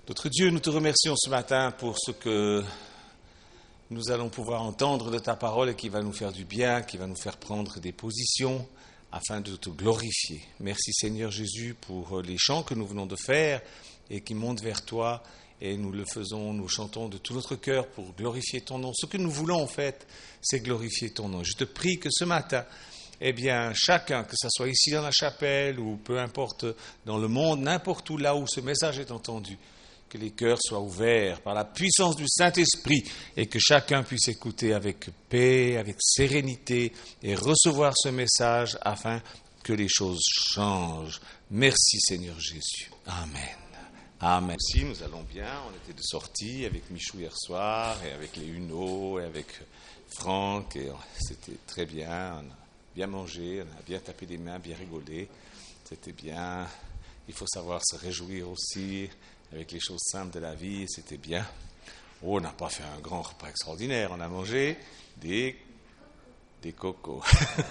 Notre Dieu, nous te remercions ce matin pour ce que nous allons pouvoir entendre de ta parole et qui va nous faire du bien, qui va nous faire prendre des positions afin de te glorifier. Merci Seigneur Jésus pour les chants que nous venons de faire et qui montent vers toi et nous le faisons, nous chantons de tout notre cœur pour glorifier ton nom. Ce que nous voulons en fait, c'est glorifier ton nom. Je te prie que ce matin, chacun, que ce soit ici dans la chapelle ou peu importe dans le monde, n'importe où là où ce message est entendu, que les cœurs soient ouverts par la puissance du Saint-Esprit et que chacun puisse écouter avec paix, avec sérénité et recevoir ce message afin que les choses changent. Merci Seigneur Jésus. Amen. Amen. Si nous allons bien, on était de sortie avec Michou hier soir et avec les Huneaux et avec Franck et c'était très bien. On a bien mangé, on a bien tapé des mains, bien rigolé. C'était bien. Il faut savoir se réjouir aussi avec les choses simples de la vie, c'était bien. Oh, on n'a pas fait un grand repas extraordinaire, on a mangé des cocos.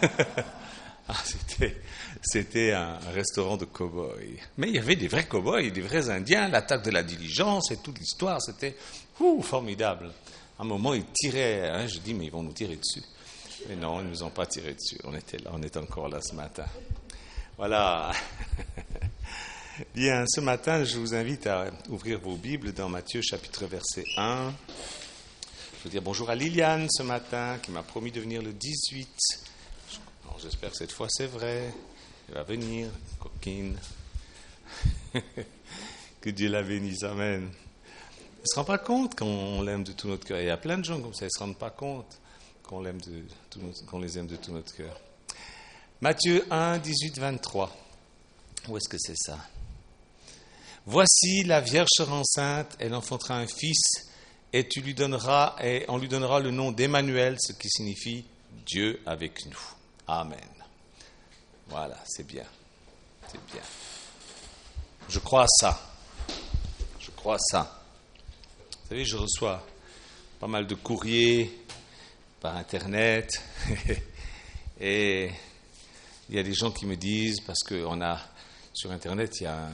C'était un restaurant de cow-boys. Mais il y avait des vrais cow-boys, des vrais Indiens, l'attaque de la diligence et toute l'histoire, c'était formidable. À un moment, ils tiraient, je dis, mais ils vont nous tirer dessus. Mais non, ils ne nous ont pas tiré dessus, on était là, on est encore là ce matin. Voilà. Bien, ce matin, je vous invite à ouvrir vos Bibles dans Matthieu chapitre verset 1. Je veux dire bonjour à Liliane ce matin, qui m'a promis de venir le 18. Alors, j'espère que cette fois c'est vrai. Elle va venir, coquine. Que Dieu la bénisse, amen. Elle ne se rend pas compte qu'on l'aime de tout notre cœur. Il y a plein de gens comme ça, ils ne se rendent pas compte qu'on les aime de tout notre cœur. Matthieu 1, 18, 23. Où est-ce que c'est ça ? Voici, la Vierge sera enceinte, elle enfantera un fils, et on lui donnera le nom d'Emmanuel, ce qui signifie Dieu avec nous. Amen. Voilà, c'est bien. C'est bien. Je crois à ça. Je crois à ça. Vous savez, je reçois pas mal de courriers par Internet, et il y a des gens qui me disent, parce qu'on a sur Internet, il y a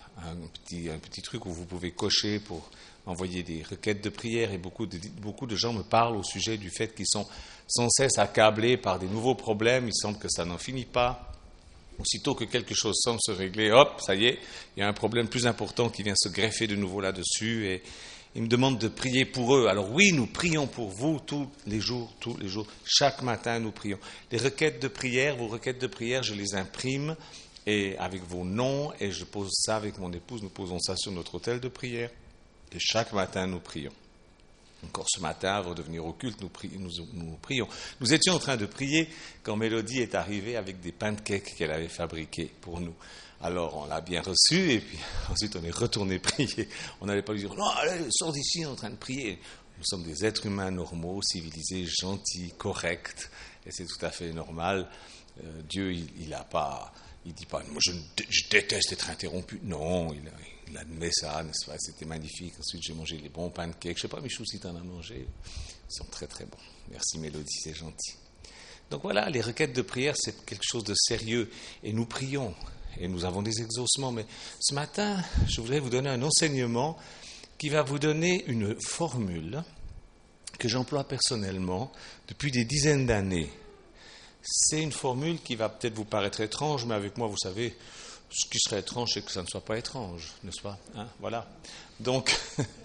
un petit truc où vous pouvez cocher pour envoyer des requêtes de prière, et beaucoup de gens me parlent au sujet du fait qu'ils sont sans cesse accablés par des nouveaux problèmes. Il semble que ça n'en finit pas. Aussitôt que quelque chose semble se régler, hop, ça y est, il y a un problème plus important qui vient se greffer de nouveau là-dessus, et ils me demandent de prier pour eux. Alors oui, nous prions pour vous tous les jours, chaque matin nous prions. Les requêtes de prière, vos requêtes de prière, je les imprime et avec vos noms, et je pose ça avec mon épouse, nous posons ça sur notre autel de prière, et chaque matin nous prions. Encore ce matin, avant de venir au culte, nous prions. Nous étions en train de prier quand Mélodie est arrivée avec des pancakes qu'elle avait fabriqués pour nous. Alors on l'a bien reçu, et puis ensuite on est retourné prier. On n'allait pas lui dire « Non, allez, sors d'ici, on est en train de prier ». Nous sommes des êtres humains normaux, civilisés, gentils, corrects, et c'est tout à fait normal. Dieu, il dit pas, moi je déteste être interrompu. Non, il admet ça, n'est-ce pas? C'était magnifique. Ensuite, j'ai mangé les bons pancakes. Je ne sais pas, Michou, si tu en as mangé. Ils sont très, très bons. Merci, Mélodie, c'est gentil. Donc voilà, les requêtes de prière, c'est quelque chose de sérieux. Et nous prions. Et nous avons des exaucements. Mais ce matin, je voudrais vous donner un enseignement qui va vous donner une formule que j'emploie personnellement depuis des dizaines d'années. C'est une formule qui va peut-être vous paraître étrange, mais avec moi, vous savez, ce qui serait étrange, c'est que ça ne soit pas étrange, n'est-ce pas ? Voilà. Donc,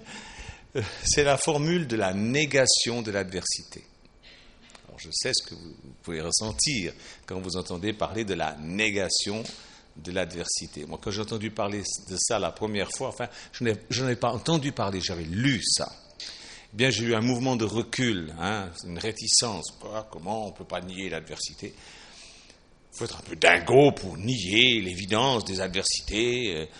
c'est la formule de la négation de l'adversité. Alors, je sais ce que vous pouvez ressentir quand vous entendez parler de la négation de l'adversité. Moi, quand j'ai entendu parler de ça la première fois, je n'en ai pas entendu parler, j'avais lu ça. Bien, j'ai eu un mouvement de recul, une réticence. Comment on ne peut pas nier l'adversité ? Il faut être un peu dingo pour nier l'évidence des adversités.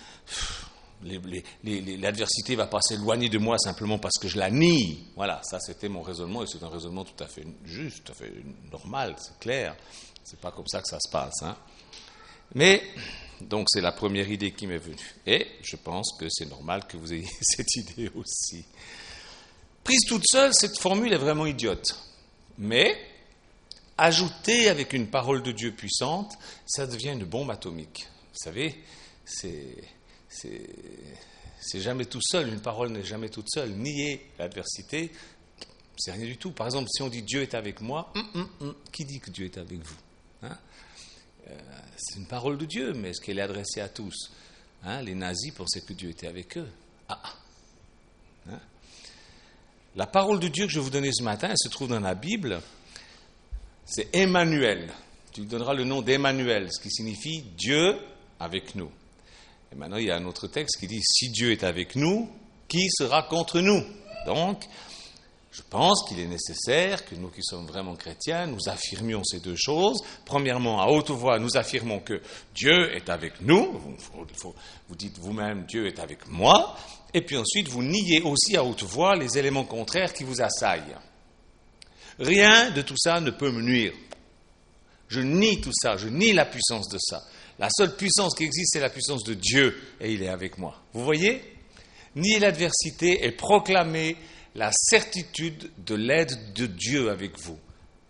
L'adversité ne va pas s'éloigner de moi simplement parce que je la nie. Voilà, ça c'était mon raisonnement, et c'est un raisonnement tout à fait juste, tout à fait normal, c'est clair. C'est pas comme ça que ça se passe. Mais, donc c'est la première idée qui m'est venue. Et je pense que c'est normal que vous ayez cette idée aussi. Prise toute seule, cette formule est vraiment idiote. Mais, ajoutée avec une parole de Dieu puissante, ça devient une bombe atomique. Vous savez, c'est jamais tout seul, une parole n'est jamais toute seule. Nier l'adversité, c'est rien du tout. Par exemple, si on dit Dieu est avec moi, qui dit que Dieu est avec vous? C'est une parole de Dieu, mais est-ce qu'elle est adressée à tous? Les nazis pensaient que Dieu était avec eux. La parole de Dieu que je vais vous donner ce matin, elle se trouve dans la Bible, c'est Emmanuel. Tu lui donneras le nom d'Emmanuel, ce qui signifie Dieu avec nous. Et maintenant, il y a un autre texte qui dit, si Dieu est avec nous, qui sera contre nous? Donc, je pense qu'il est nécessaire que nous qui sommes vraiment chrétiens, nous affirmions ces deux choses. Premièrement, à haute voix, nous affirmons que Dieu est avec nous. Vous dites vous-même, Dieu est avec moi. Et puis ensuite, vous niez aussi à haute voix les éléments contraires qui vous assaillent. Rien de tout ça ne peut me nuire. Je nie tout ça, je nie la puissance de ça. La seule puissance qui existe, c'est la puissance de Dieu, et il est avec moi. Vous voyez? Nier l'adversité et proclamer la certitude de l'aide de Dieu avec vous.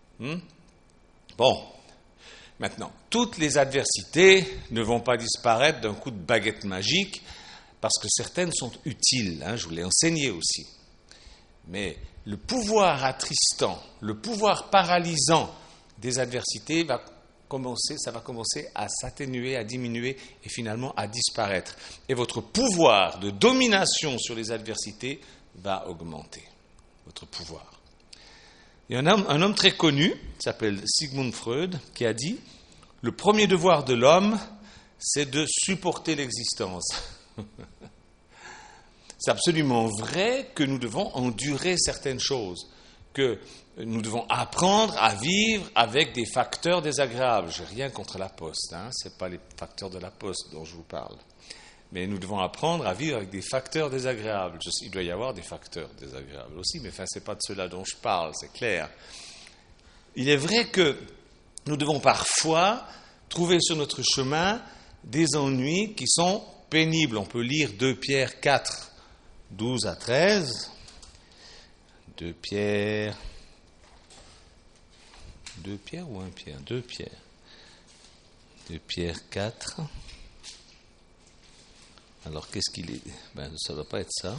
Bon, maintenant, toutes les adversités ne vont pas disparaître d'un coup de baguette magique, parce que certaines sont utiles, je vous l'ai enseigné aussi. Mais le pouvoir attristant, le pouvoir paralysant des adversités va commencer à s'atténuer, à diminuer et finalement à disparaître. Et votre pouvoir de domination sur les adversités va augmenter. Votre pouvoir. Il y a un homme très connu, qui s'appelle Sigmund Freud, qui a dit « Le premier devoir de l'homme, c'est de supporter l'existence. » C'est absolument vrai que nous devons endurer certaines choses, que nous devons apprendre à vivre avec des facteurs désagréables. Je n'ai rien contre la poste, ce n'est pas les facteurs de la poste dont je vous parle. Mais nous devons apprendre à vivre avec des facteurs désagréables. Il doit y avoir des facteurs désagréables aussi, mais ce n'est pas de cela dont je parle, c'est clair. Il est vrai que nous devons parfois trouver sur notre chemin des ennuis qui sont pénibles. On peut lire 2 Pierre 4, 12 à 13. 2 Pierre ou 1 Pierre? 2 Pierre. 2 Pierre 4. Alors, qu'est-ce qu'il est? Ça ne doit pas être ça.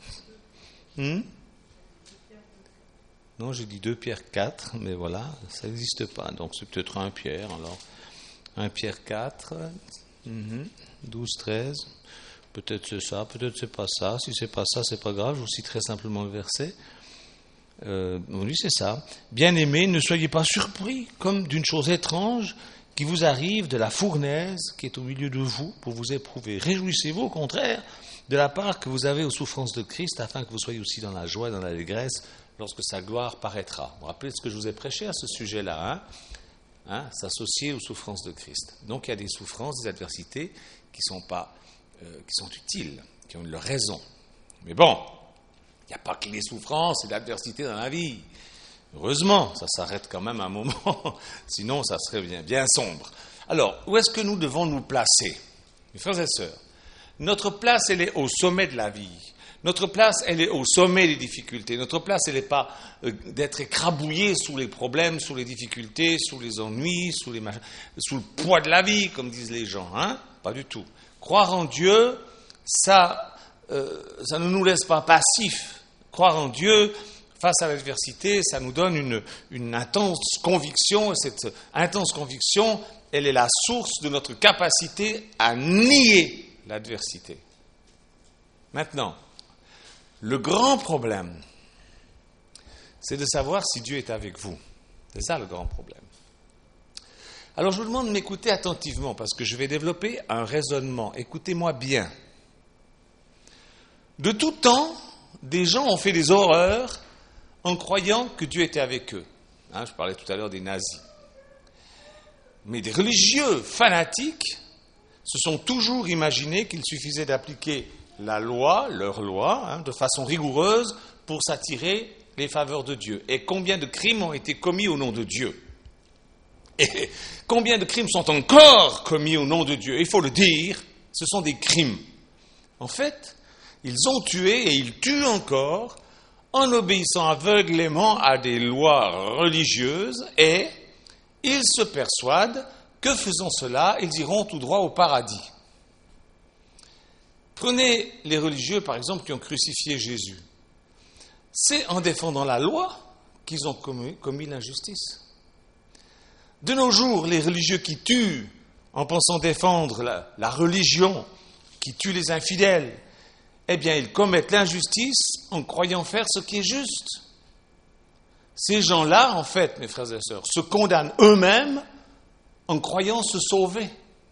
Non, j'ai dit 2 Pierre 4, mais voilà, ça n'existe pas. Donc, c'est peut-être 1 Pierre. Alors, 1 Pierre 4, 12, 13. Peut-être c'est ça, peut-être c'est pas ça. Si c'est pas ça, c'est pas grave. Je vous citerai simplement le verset. Oui, c'est ça. Bien-aimés, ne soyez pas surpris comme d'une chose étrange qui vous arrive de la fournaise qui est au milieu de vous pour vous éprouver. Réjouissez-vous, au contraire, de la part que vous avez aux souffrances de Christ, afin que vous soyez aussi dans la joie et dans l'allégresse lorsque sa gloire paraîtra. Vous vous rappelez ce que je vous ai prêché à ce sujet-là, s'associer aux souffrances de Christ. Donc il y a des souffrances, des adversités qui sont utiles, qui ont leur raison. Mais bon, il n'y a pas que les souffrances et l'adversité dans la vie. Heureusement, ça s'arrête quand même un moment, sinon ça serait bien sombre. Alors, où est-ce que nous devons nous placer? Mes frères et sœurs, notre place, elle est au sommet de la vie. Notre place, elle est au sommet des difficultés. Notre place, elle n'est pas d'être écrabouillé sous les problèmes, sous les difficultés, sous les ennuis, sous le poids de la vie, comme disent les gens. Pas du tout. Croire en Dieu, ça ne nous laisse pas passifs. Croire en Dieu, face à l'adversité, ça nous donne une intense conviction, et cette intense conviction, elle est la source de notre capacité à nier l'adversité. Maintenant, le grand problème, c'est de savoir si Dieu est avec vous. C'est ça le grand problème. Alors je vous demande de m'écouter attentivement, parce que je vais développer un raisonnement. Écoutez-moi bien. De tout temps, des gens ont fait des horreurs en croyant que Dieu était avec eux. Je parlais tout à l'heure des nazis. Mais des religieux fanatiques se sont toujours imaginés qu'il suffisait d'appliquer la loi, leur loi, de façon rigoureuse pour s'attirer les faveurs de Dieu. Et combien de crimes ont été commis au nom de Dieu? Et combien de crimes sont encore commis au nom de Dieu? Il faut le dire, ce sont des crimes. En fait, ils ont tué et ils tuent encore en obéissant aveuglément à des lois religieuses, et ils se persuadent que faisant cela, ils iront tout droit au paradis. Prenez les religieux, par exemple, qui ont crucifié Jésus. C'est en défendant la loi qu'ils ont commis l'injustice. De nos jours, les religieux qui tuent en pensant défendre la religion, qui tuent les infidèles, eh bien, ils commettent l'injustice en croyant faire ce qui est juste. Ces gens-là, en fait, mes frères et sœurs, se condamnent eux-mêmes en croyant se sauver.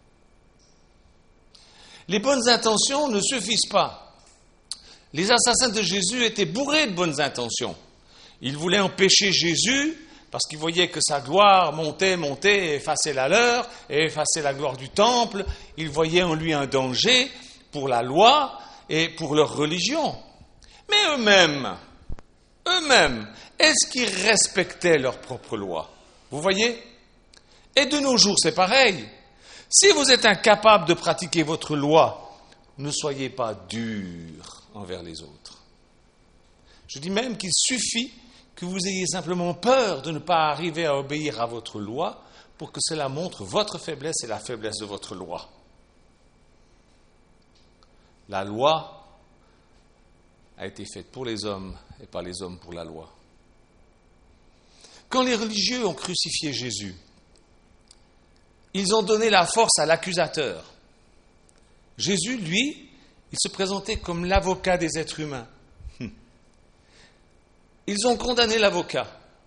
Les bonnes intentions ne suffisent pas. Les assassins de Jésus étaient bourrés de bonnes intentions. Ils voulaient empêcher Jésus parce qu'ils voyaient que sa gloire montait et effaçait la leur, et effaçait la gloire du temple. Ils voyaient en lui un danger pour la loi et pour leur religion. Mais eux-mêmes, est-ce qu'ils respectaient leur propre loi? Vous voyez? Et de nos jours, c'est pareil. Si vous êtes incapable de pratiquer votre loi, ne soyez pas durs envers les autres. Je dis même qu'il suffit que vous ayez simplement peur de ne pas arriver à obéir à votre loi pour que cela montre votre faiblesse et la faiblesse de votre loi. La loi a été faite pour les hommes et pas les hommes pour la loi. Quand les religieux ont crucifié Jésus, ils ont donné la force à l'accusateur. Jésus, lui, il se présentait comme l'avocat des êtres humains. Ils ont condamné l'avocat.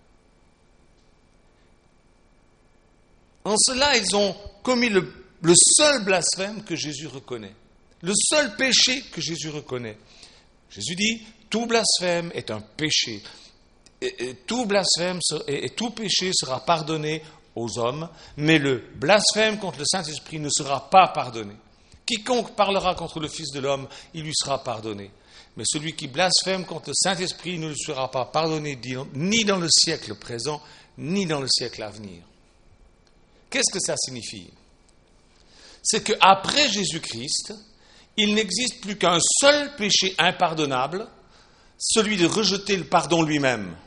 En cela, ils ont commis le seul blasphème que Jésus reconnaît. Le seul péché que Jésus reconnaît. Jésus dit, tout blasphème est un péché. Et tout blasphème et tout péché sera pardonné aux hommes, mais le blasphème contre le Saint-Esprit ne sera pas pardonné. Quiconque parlera contre le Fils de l'homme, il lui sera pardonné. Mais celui qui blasphème contre le Saint-Esprit ne lui sera pas pardonné ni dans le siècle présent, ni dans le siècle à venir. Qu'est-ce que ça signifie? C'est qu'après Jésus-Christ, il n'existe plus qu'un seul péché impardonnable, celui de rejeter le pardon lui-même.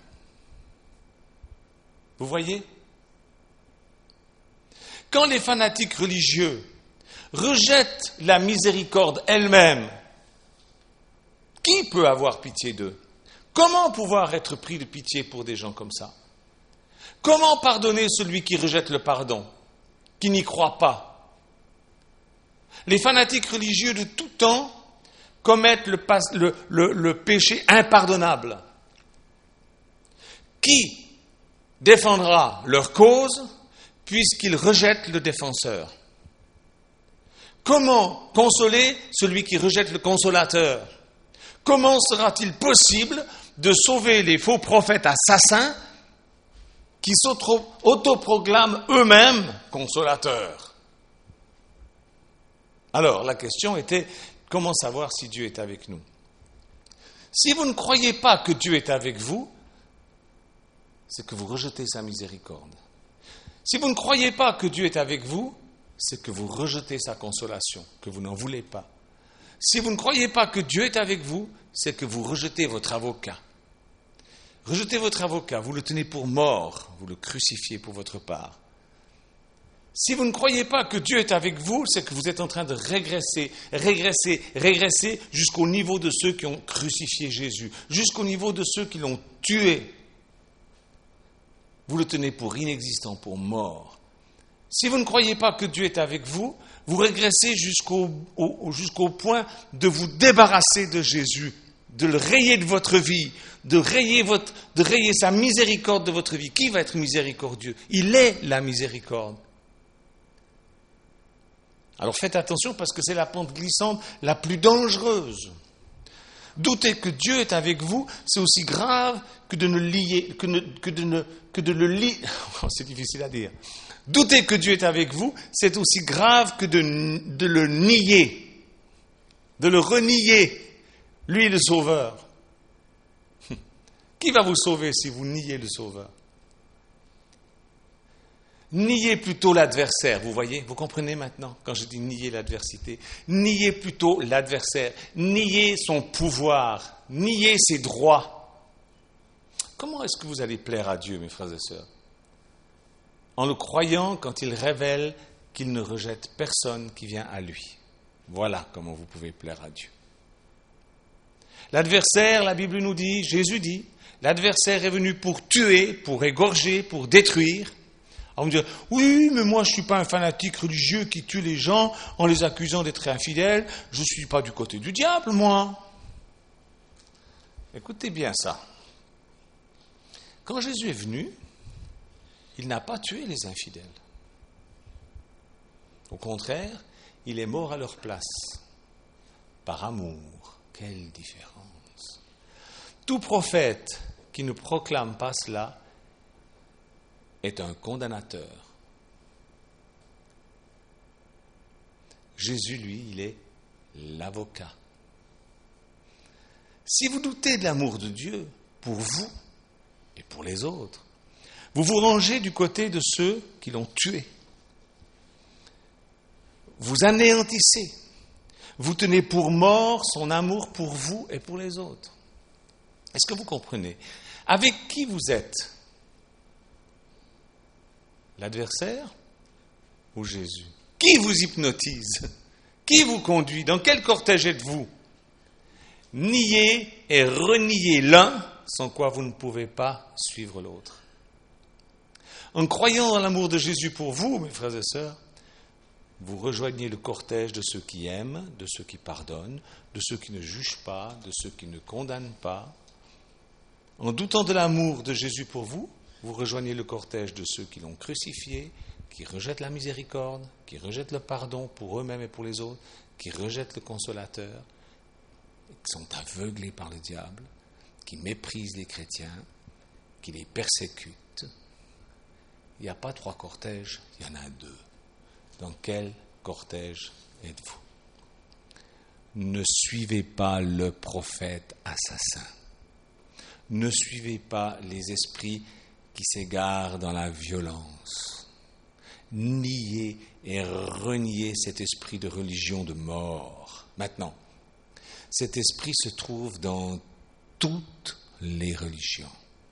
Vous voyez? Quand les fanatiques religieux rejettent la miséricorde elle-même, qui peut avoir pitié d'eux? Comment pouvoir être pris de pitié pour des gens comme ça? Comment pardonner celui qui rejette le pardon, qui n'y croit pas? Les fanatiques religieux de tout temps commettent le péché impardonnable. Qui défendra leur cause puisqu'ils rejettent le défenseur? Comment consoler celui qui rejette le consolateur? Comment sera-t-il possible de sauver les faux prophètes assassins qui s'autoproclament eux-mêmes consolateurs? Alors, la question était, comment savoir si Dieu est avec nous? Si vous ne croyez pas que Dieu est avec vous, c'est que vous rejetez sa miséricorde. Si vous ne croyez pas que Dieu est avec vous, c'est que vous rejetez sa consolation, que vous n'en voulez pas. Si vous ne croyez pas que Dieu est avec vous, c'est que vous rejetez votre avocat. Rejetez votre avocat, vous le tenez pour mort, vous le crucifiez pour votre part. Si vous ne croyez pas que Dieu est avec vous, c'est que vous êtes en train de régresser jusqu'au niveau de ceux qui ont crucifié Jésus, jusqu'au niveau de ceux qui l'ont tué. Vous le tenez pour inexistant, pour mort. Si vous ne croyez pas que Dieu est avec vous, vous régressez jusqu'au point de vous débarrasser de Jésus, de le rayer de votre vie, de rayer sa miséricorde de votre vie. Qui va être miséricordieux? Il est la miséricorde. Alors faites attention parce que c'est la pente glissante la plus dangereuse. Douter que Dieu est avec vous, c'est aussi grave que de le lier. C'est difficile à dire. Douter que Dieu est avec vous, c'est aussi grave que de le nier, de le renier, lui le Sauveur. Qui va vous sauver si vous niez le Sauveur? Niez plutôt l'adversaire, vous voyez, vous comprenez maintenant quand je dis nier l'adversité. Niez plutôt l'adversaire, nier son pouvoir, nier ses droits. Comment est-ce que vous allez plaire à Dieu, mes frères et sœurs? En le croyant quand il révèle qu'il ne rejette personne qui vient à lui. Voilà comment vous pouvez plaire à Dieu. L'adversaire, la Bible nous dit, Jésus dit, l'adversaire est venu pour tuer, pour égorger, pour détruire. On me dit, oui, mais moi je ne suis pas un fanatique religieux qui tue les gens en les accusant d'être infidèles. Je ne suis pas du côté du diable, moi. Écoutez bien ça. Quand Jésus est venu, il n'a pas tué les infidèles. Au contraire, il est mort à leur place, par amour. Quelle différence! Tout prophète qui ne proclame pas cela est un condamnateur. Jésus, lui, il est l'avocat. Si vous doutez de l'amour de Dieu pour vous et pour les autres, vous vous rangez du côté de ceux qui l'ont tué. Vous anéantissez. Vous tenez pour mort son amour pour vous et pour les autres. Est-ce que vous comprenez? Avec qui vous êtes? L'adversaire ou Jésus? Qui vous hypnotise? Qui vous conduit? Dans quel cortège êtes-vous? Niez et reniez l'un, sans quoi vous ne pouvez pas suivre l'autre. En croyant dans l'amour de Jésus pour vous, mes frères et sœurs, vous rejoignez le cortège de ceux qui aiment, de ceux qui pardonnent, de ceux qui ne jugent pas, de ceux qui ne condamnent pas. En doutant de l'amour de Jésus pour vous, vous rejoignez le cortège de ceux qui l'ont crucifié, qui rejettent la miséricorde, qui rejettent le pardon pour eux-mêmes et pour les autres, qui rejettent le consolateur, qui sont aveuglés par le diable, qui méprisent les chrétiens, qui les persécutent. Il n'y a pas 3 cortèges, il y en a 2. Dans quel cortège êtes-vous? Ne suivez pas le prophète assassin. Ne suivez pas les esprits qui s'égarent dans la violence. Niez et reniez cet esprit de religion de mort. Maintenant, cet esprit se trouve dans toutes les religions.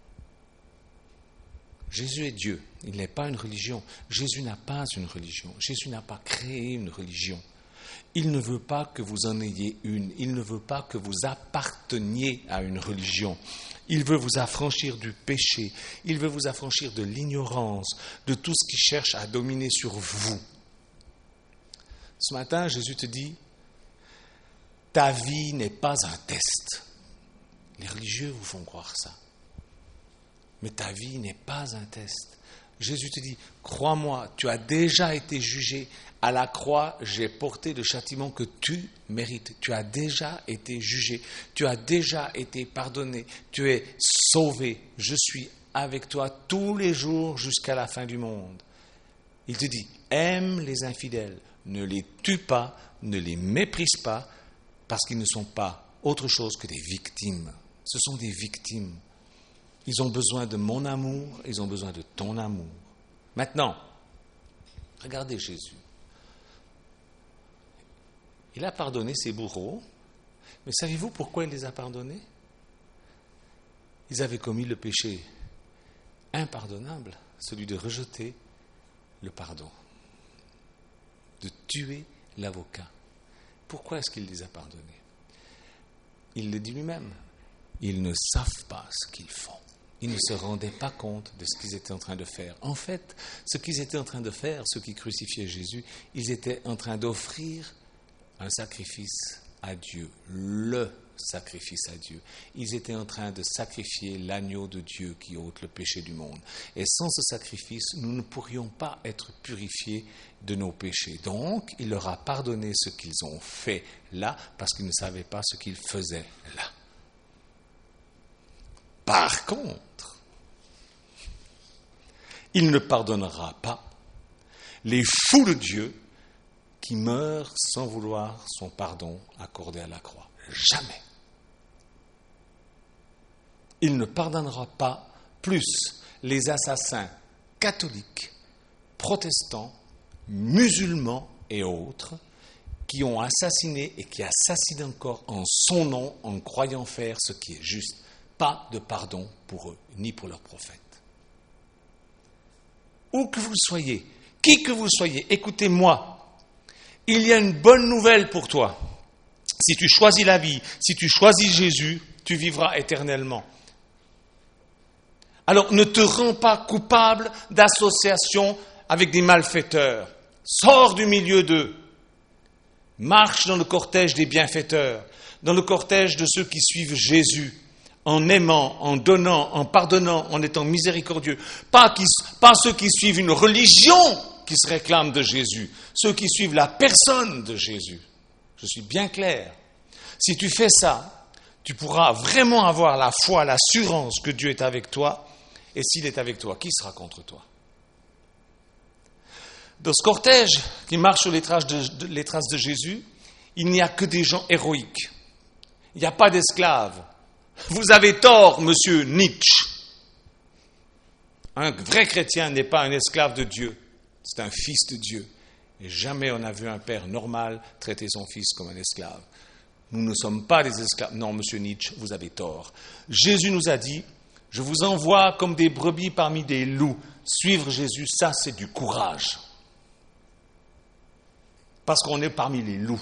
Jésus est Dieu, il n'est pas une religion. Jésus n'a pas une religion. Jésus n'a pas créé une religion. Il ne veut pas que vous en ayez une. Il ne veut pas que vous apparteniez à une religion. Il veut vous affranchir du péché. Il veut vous affranchir de l'ignorance, de tout ce qui cherche à dominer sur vous. Ce matin, Jésus te dit, ta vie n'est pas un test. Les religieux vous font croire ça. Mais ta vie n'est pas un test. Jésus te dit, crois-moi, tu as déjà été jugé. À la croix, j'ai porté le châtiment que tu mérites. Tu as déjà été jugé. Tu as déjà été pardonné. Tu es sauvé. Je suis avec toi tous les jours jusqu'à la fin du monde. Il te dit, aime les infidèles. Ne les tue pas, ne les méprise pas, parce qu'ils ne sont pas autre chose que des victimes. Ce sont des victimes. Ils ont besoin de mon amour, ils ont besoin de ton amour. Maintenant, regardez Jésus. Il a pardonné ses bourreaux, mais savez-vous pourquoi il les a pardonnés? Ils avaient commis le péché impardonnable, celui de rejeter le pardon, de tuer l'avocat. Pourquoi est-ce qu'il les a pardonnés? Il le dit lui-même. Ils ne savent pas ce qu'ils font. Ils ne se rendaient pas compte de ce qu'ils étaient en train de faire. En fait, ce qu'ils étaient en train de faire, ceux qui crucifiaient Jésus, ils étaient en train d'offrir un sacrifice à Dieu, le sacrifice à Dieu. Ils étaient en train de sacrifier l'agneau de Dieu qui ôte le péché du monde. Et sans ce sacrifice, nous ne pourrions pas être purifiés de nos péchés. Donc, il leur a pardonné ce qu'ils ont fait là, parce qu'ils ne savaient pas ce qu'ils faisaient là. Par contre, il ne pardonnera pas les fous de Dieu qui meurent sans vouloir son pardon accordé à la croix. Jamais. Il ne pardonnera pas plus les assassins catholiques, protestants, musulmans et autres qui ont assassiné et qui assassinent encore en son nom en croyant faire ce qui est juste. Pas de pardon pour eux, ni pour leurs prophètes. Où que vous soyez, qui que vous soyez, écoutez-moi. il y a une bonne nouvelle pour toi. Si tu choisis la vie, si tu choisis Jésus, tu vivras éternellement. Alors ne te rends pas coupable d'association avec des malfaiteurs. Sors du milieu d'eux. Marche dans le cortège des bienfaiteurs, dans le cortège de ceux qui suivent Jésus, en aimant, en donnant, en pardonnant, en étant miséricordieux. Pas ceux qui suivent une religion qui se réclame de Jésus, ceux qui suivent la personne de Jésus. Je suis bien clair. Si tu fais ça, tu pourras vraiment avoir la foi, l'assurance que Dieu est avec toi. Et s'il est avec toi, qui sera contre toi? Dans ce cortège qui marche sur les traces de Jésus, il n'y a que des gens héroïques. Il n'y a pas d'esclaves. Vous avez tort, monsieur Nietzsche. Un vrai chrétien n'est pas un esclave de Dieu, c'est un fils de Dieu. Et jamais on n'a vu un père normal traiter son fils comme un esclave. Nous ne sommes pas des esclaves. Non, monsieur Nietzsche, vous avez tort. Jésus nous a dit, je vous envoie comme des brebis parmi des loups. Suivre Jésus, ça c'est du courage. Parce qu'on est parmi les loups.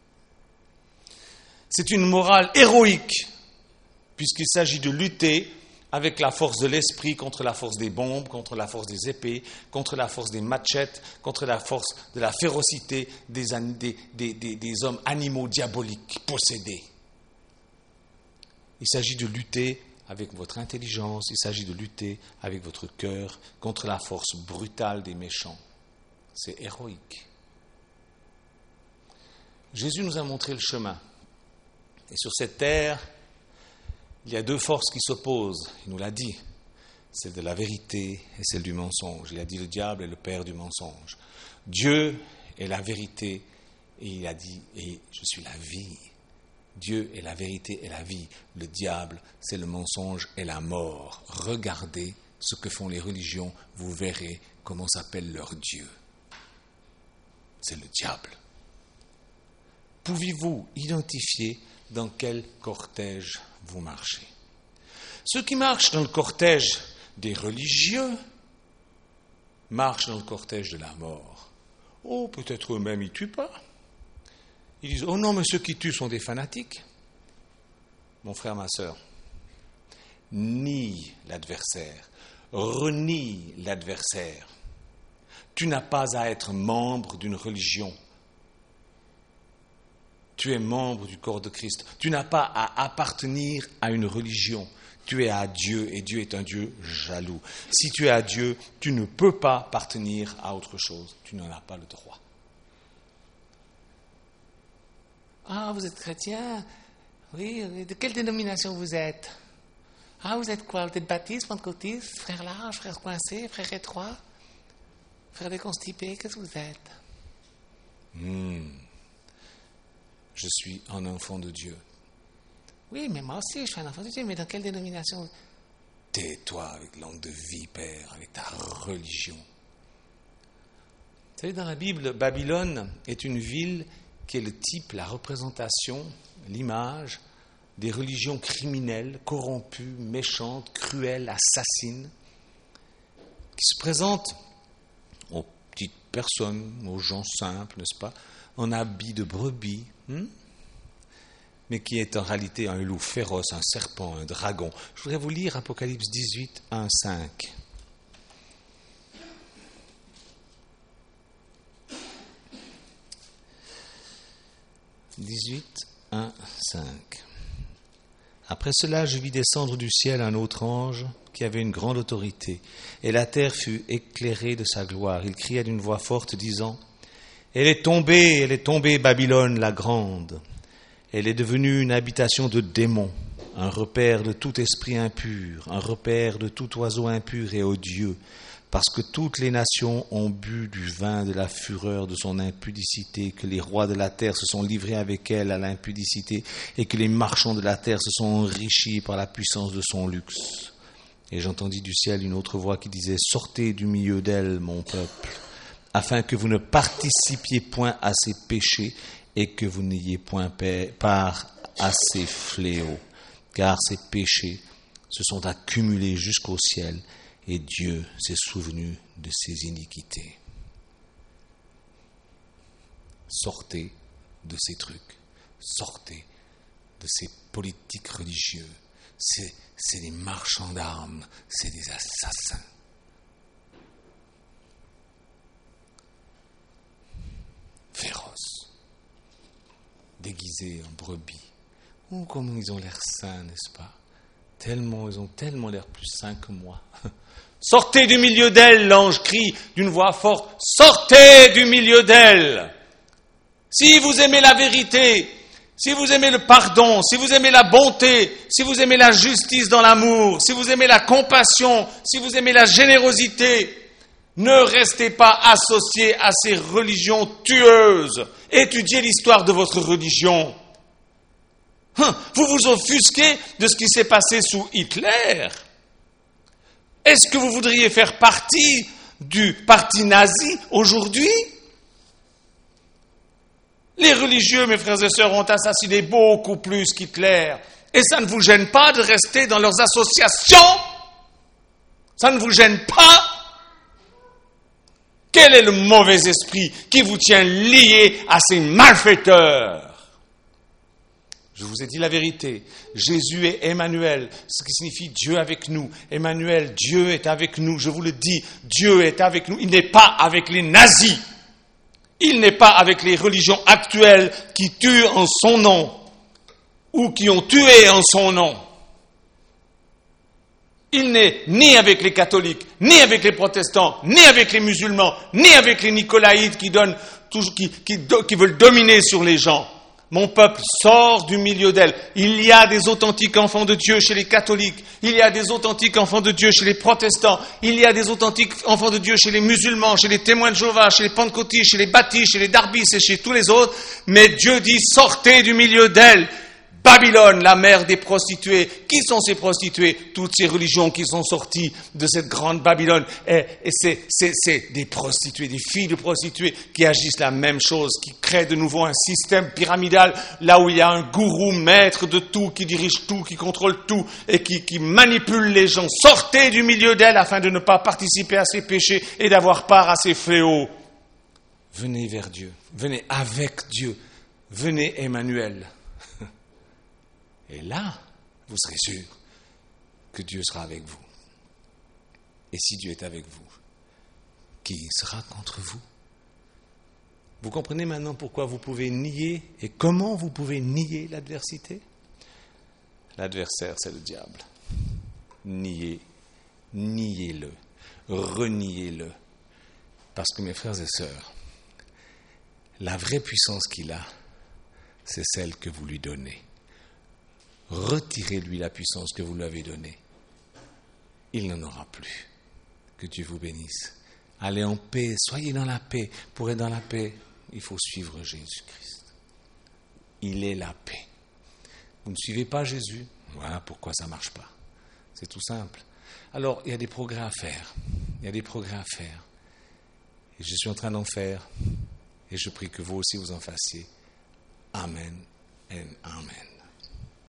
C'est une morale héroïque, puisqu'il s'agit de lutter avec la force de l'esprit contre la force des bombes, contre la force des épées, contre la force des machettes, contre la force de la férocité des hommes animaux diaboliques possédés. Il s'agit de lutter avec votre intelligence, il s'agit de lutter avec votre cœur contre la force brutale des méchants. C'est héroïque. Jésus nous a montré le chemin. Et sur cette terre, il y a deux forces qui s'opposent. Il nous l'a dit. Celle de la vérité et celle du mensonge. Il a dit le diable est le père du mensonge. Dieu est la vérité et il a dit et je suis la vie. Dieu est la vérité et la vie. Le diable, c'est le mensonge et la mort. Regardez ce que font les religions, vous verrez comment s'appelle leur Dieu. C'est le diable. Pouvez-vous identifier dans quel cortège vous marchez? Ceux qui marchent dans le cortège des religieux marchent dans le cortège de la mort. Oh, peut-être eux-mêmes ils ne tuent pas. Ils disent, oh non, mais ceux qui tuent sont des fanatiques. Mon frère, ma sœur, nie l'adversaire, renie l'adversaire. Tu n'as pas à être membre d'une religion. Tu es membre du corps de Christ. Tu n'as pas à appartenir à une religion. Tu es à Dieu et Dieu est un Dieu jaloux. Si tu es à Dieu, tu ne peux pas appartenir à autre chose. Tu n'en as pas le droit. Ah, vous êtes chrétien? Oui, de quelle dénomination vous êtes? Ah, vous êtes quoi? Vous êtes baptiste, pentecôtiste, frère large, frère coincé, frère étroit, frère déconstipé? Qu'est-ce que vous êtes? Je suis un enfant de Dieu. Oui, mais moi aussi, je suis un enfant de Dieu, mais dans quelle dénomination? Tais-toi avec langue de vipère, avec ta religion. Vous savez, dans la Bible, Babylone est une ville qui est le type, la représentation, l'image des religions criminelles, corrompues, méchantes, cruelles, assassines, qui se présentent aux petites personnes, aux gens simples, n'est-ce pas, en habit de brebis, mais qui est en réalité un loup féroce, un serpent, un dragon. Je voudrais vous lire Apocalypse 18, 1, 5. Après cela, je vis descendre du ciel un autre ange qui avait une grande autorité, et la terre fut éclairée de sa gloire. Il cria d'une voix forte, disant, elle est tombée, Babylone la grande. Elle est devenue une habitation de démons, un repère de tout esprit impur, un repère de tout oiseau impur et odieux, parce que toutes les nations ont bu du vin de la fureur de son impudicité, que les rois de la terre se sont livrés avec elle à l'impudicité, et que les marchands de la terre se sont enrichis par la puissance de son luxe. Et j'entendis du ciel une autre voix qui disait, sortez du milieu d'elle, mon peuple, afin que vous ne participiez point à ses péchés et que vous n'ayez point part à ses fléaux, car ses péchés se sont accumulés jusqu'au ciel et Dieu s'est souvenu de ses iniquités. Sortez de ces trucs. Sortez de ces politiques religieux. C'est des marchands d'armes. C'est des assassins. Féroces. Déguisés en brebis. Oh, comment ils ont l'air sains, n'est-ce pas? Ils ont tellement l'air plus sains que moi. Sortez du milieu d'elle, l'ange crie d'une voix forte. Sortez du milieu d'elle. Si vous aimez la vérité, si vous aimez le pardon, si vous aimez la bonté, si vous aimez la justice dans l'amour, si vous aimez la compassion, si vous aimez la générosité, ne restez pas associés à ces religions tueuses. Étudiez l'histoire de votre religion. Vous vous offusquez de ce qui s'est passé sous Hitler. Est-ce que vous voudriez faire partie du parti nazi aujourd'hui? Les religieux, mes frères et sœurs, ont assassiné beaucoup plus qu'Hitler. Et ça ne vous gêne pas de rester dans leurs associations? Ça ne vous gêne pas? Quel est le mauvais esprit qui vous tient lié à ces malfaiteurs? Je vous ai dit la vérité. Jésus est Emmanuel, ce qui signifie Dieu avec nous. Emmanuel, Dieu est avec nous. Je vous le dis, Dieu est avec nous. Il n'est pas avec les nazis. Il n'est pas avec les religions actuelles qui tuent en son nom ou qui ont tué en son nom. Il n'est ni avec les catholiques, ni avec les protestants, ni avec les musulmans, ni avec les nicolaïtes qui veulent dominer sur les gens. Mon peuple sort du milieu d'elle. Il y a des authentiques enfants de Dieu chez les catholiques. Il y a des authentiques enfants de Dieu chez les protestants. Il y a des authentiques enfants de Dieu chez les musulmans, chez les témoins de Jéhovah, chez les pentecôtistes, chez les baptistes, chez les darbistes et chez tous les autres. Mais Dieu dit, sortez du milieu d'elle. Babylone, la mère des prostituées. Qui sont ces prostituées? Toutes ces religions qui sont sorties de cette grande Babylone. Et c'est des prostituées, des filles de prostituées qui agissent la même chose, qui créent de nouveau un système pyramidal, là où il y a un gourou maître de tout, qui dirige tout, qui contrôle tout et qui manipule les gens. Sortez du milieu d'elle afin de ne pas participer à ses péchés et d'avoir part à ses fléaux. Venez vers Dieu, venez avec Dieu, venez Emmanuel. Et là, vous serez sûr que Dieu sera avec vous. Et si Dieu est avec vous, qui sera contre vous? Vous comprenez maintenant pourquoi vous pouvez nier et comment vous pouvez nier l'adversité? L'adversaire, c'est le diable. Niez-le, reniez-le. Parce que mes frères et sœurs, la vraie puissance qu'il a, c'est celle que vous lui donnez. Retirez-lui la puissance que vous lui avez donnée. Il n'en aura plus. Que Dieu vous bénisse. Allez en paix, soyez dans la paix. Pour être dans la paix, il faut suivre Jésus-Christ. Il est la paix. Vous ne suivez pas Jésus, voilà pourquoi ça ne marche pas. C'est tout simple. Alors, il y a des progrès à faire. Et je suis en train d'en faire. Et je prie que vous aussi vous en fassiez. Amen et Amen.